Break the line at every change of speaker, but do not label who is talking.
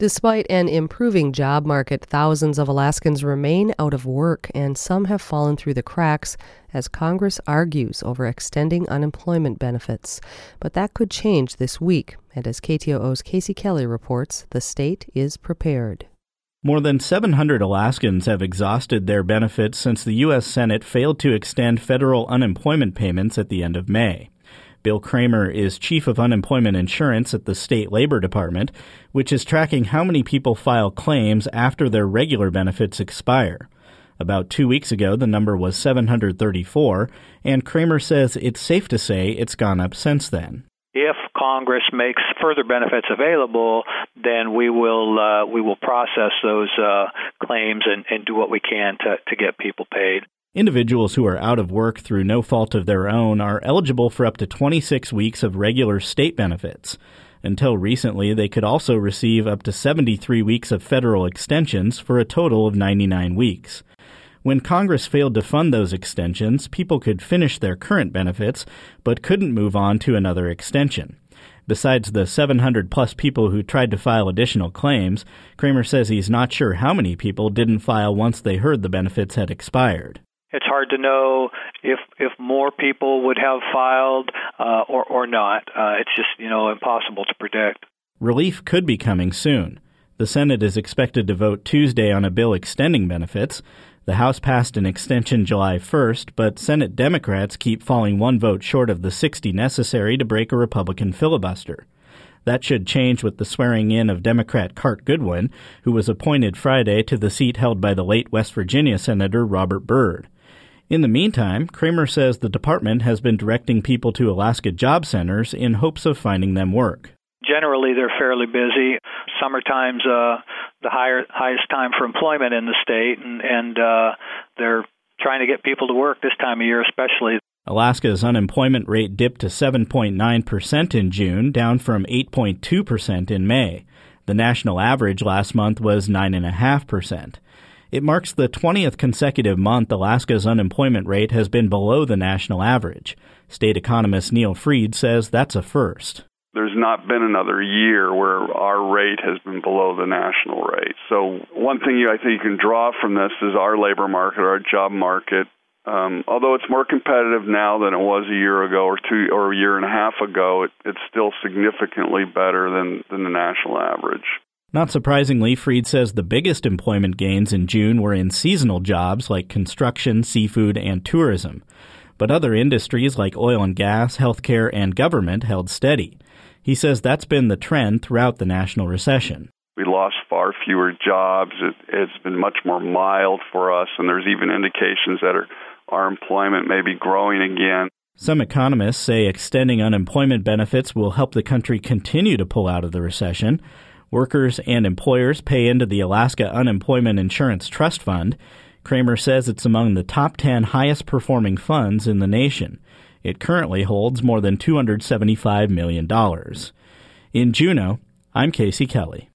Despite an improving job market, thousands of Alaskans remain out of work, and some have fallen through the cracks as Congress argues over extending unemployment benefits. But that could change this week, and as KTOO's Casey Kelly reports, the state is prepared.
More than 700 Alaskans have exhausted their benefits since the U.S. Senate failed to extend federal unemployment payments at the end of May. Bill Kramer is chief of unemployment insurance at the State Labor Department, which is tracking how many people file claims after their regular benefits expire. About 2 weeks ago, the number was 734, and Kramer says it's safe to say it's gone up since then.
If Congress makes further benefits available, then we will process those claims and do what we can to get people paid.
Individuals who are out of work through no fault of their own are eligible for up to 26 weeks of regular state benefits. Until recently, they could also receive up to 73 weeks of federal extensions for a total of 99 weeks. When Congress failed to fund those extensions, people could finish their current benefits but couldn't move on to another extension. Besides the 700-plus people who tried to file additional claims, Kramer says he's not sure how many people didn't file once they heard the benefits had expired.
It's hard to know if more people would have filed or not. It's just, impossible to predict.
Relief could be coming soon. The Senate is expected to vote Tuesday on a bill extending benefits. The House passed an extension July 1st, but Senate Democrats keep falling one vote short of the 60 necessary to break a Republican filibuster. That should change with the swearing in of Democrat Cart Goodwin, who was appointed Friday to the seat held by the late West Virginia Senator Robert Byrd. In the meantime, Kramer says the department has been directing people to Alaska job centers in hopes of finding them work.
Generally, they're fairly busy. Summertime's the highest time for employment in the state, and they're trying to get people to work this time of year especially.
Alaska's unemployment rate dipped to 7.9% in June, down from 8.2% in May. The national average last month was 9.5%. It marks the 20th consecutive month Alaska's unemployment rate has been below the national average. State economist Neil Fried says that's a first.
There's not been another year where our rate has been below the national rate. So one thing I think you can draw from this is our labor market, our job market. Although it's more competitive now than it was a year ago or a year and a half ago, it's still significantly better than the national average.
Not surprisingly, Fried says the biggest employment gains in June were in seasonal jobs like construction, seafood, and tourism. But other industries like oil and gas, healthcare, and government held steady. He says that's been the trend throughout the national recession.
We lost far fewer jobs. It's been much more mild for us, and there's even indications that our employment may be growing again.
Some economists say extending unemployment benefits will help the country continue to pull out of the recession. Workers and employers pay into the Alaska Unemployment Insurance Trust Fund. Kramer says it's among the top 10 highest-performing funds in the nation. It currently holds more than $275 million. In Juneau, I'm Casey Kelly.